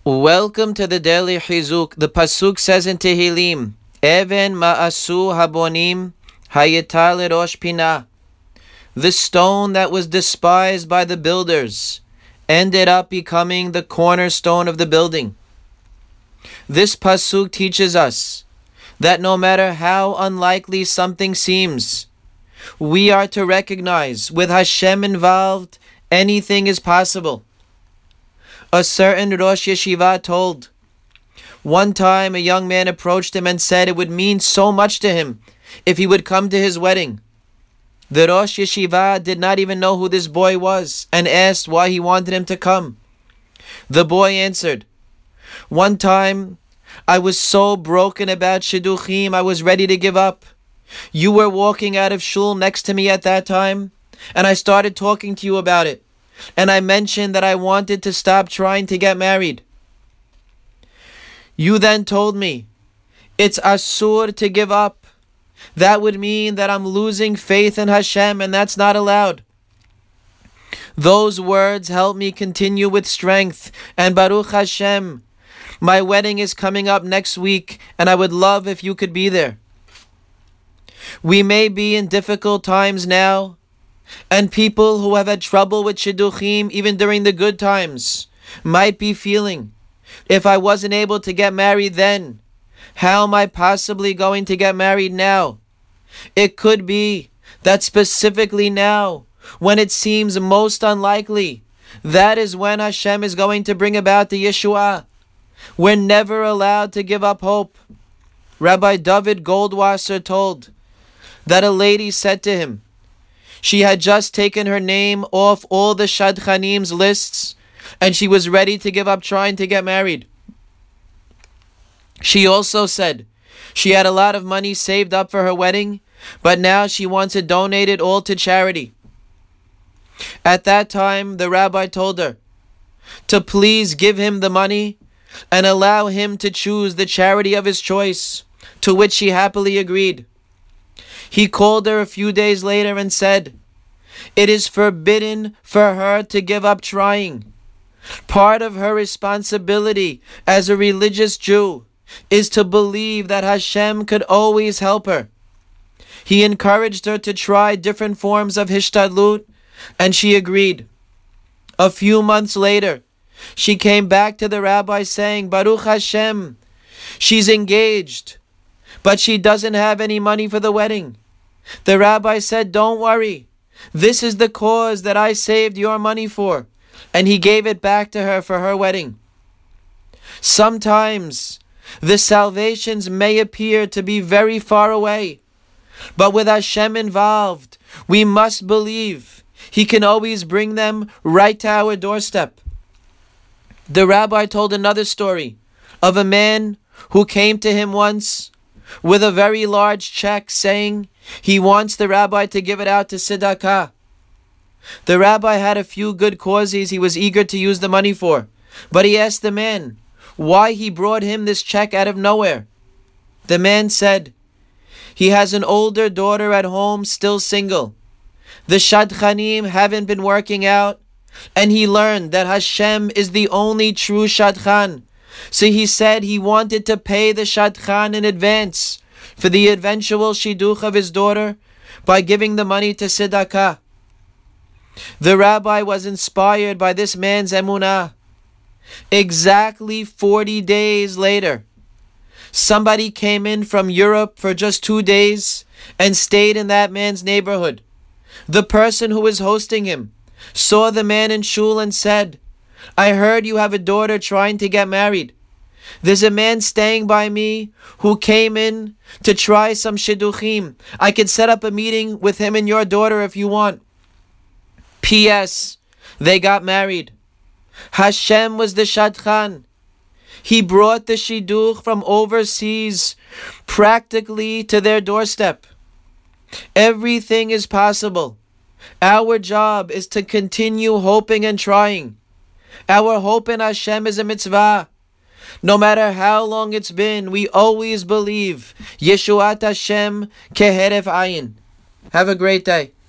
Welcome to the Daily Chizuk. The Pasuk says in Tehillim, Even ma'asu habonim hayita lerosh pinah. The stone that was despised by the builders ended up becoming the cornerstone of the building. This Pasuk teaches us that no matter how unlikely something seems, we are to recognize with Hashem involved, anything is possible. A certain Rosh Yeshiva told, one time a young man approached him and said it would mean so much to him if he would come to his wedding. The Rosh Yeshiva did not even know who this boy was and asked why he wanted him to come. The boy answered, one time I was so broken about Shidduchim I was ready to give up. You were walking out of shul next to me at that time and I started talking to you about it. And I mentioned that I wanted to stop trying to get married. You then told me, it's asur to give up. That would mean that I'm losing faith in Hashem, and that's not allowed. Those words help me continue with strength, and Baruch Hashem, my wedding is coming up next week, and I would love if you could be there. We may be in difficult times now, and people who have had trouble with shidduchim even during the good times might be feeling, if I wasn't able to get married then, how am I possibly going to get married now? It could be that specifically now, when it seems most unlikely, that is when Hashem is going to bring about the Yeshua. We're never allowed to give up hope. Rabbi David Goldwasser told that a lady said to him, she had just taken her name off all the Shadchanim's lists, and she was ready to give up trying to get married. She also said she had a lot of money saved up for her wedding, but now she wants to donate it all to charity. At that time, the rabbi told her to please give him the money and allow him to choose the charity of his choice, to which she happily agreed. He called her a few days later and said, it is forbidden for her to give up trying. Part of her responsibility as a religious Jew is to believe that Hashem could always help her. He encouraged her to try different forms of hishtadlut, and she agreed. A few months later, she came back to the rabbi saying, Baruch Hashem, she's engaged, but she doesn't have any money for the wedding. The rabbi said, don't worry. This is the cause that I saved your money for. And he gave it back to her for her wedding. Sometimes the salvations may appear to be very far away, but with Hashem involved, we must believe He can always bring them right to our doorstep. The rabbi told another story of a man who came to him once with a very large check saying he wants the rabbi to give it out to tzedakah. The rabbi had a few good causes he was eager to use the money for, but he asked the man why he brought him this check out of nowhere. The man said, he has an older daughter at home, still single. The shadchanim haven't been working out, and he learned that Hashem is the only true shadchan. So he said he wanted to pay the shadchan in advance for the eventual shidduch of his daughter by giving the money to tzedakah. The rabbi was inspired by this man's emunah. Exactly 40 days later, somebody came in from Europe for just 2 days and stayed in that man's neighborhood. The person who was hosting him saw the man in shul and said, I heard you have a daughter trying to get married. There's a man staying by me who came in to try some shidduchim. I could set up a meeting with him and your daughter if you want. P.S. They got married. Hashem was the shadchan. He brought the shidduch from overseas practically to their doorstep. Everything is possible. Our job is to continue hoping and trying. Our hope in Hashem is a mitzvah. No matter how long it's been, we always believe Yeshuat Hashem keheref ayin. Have a great day.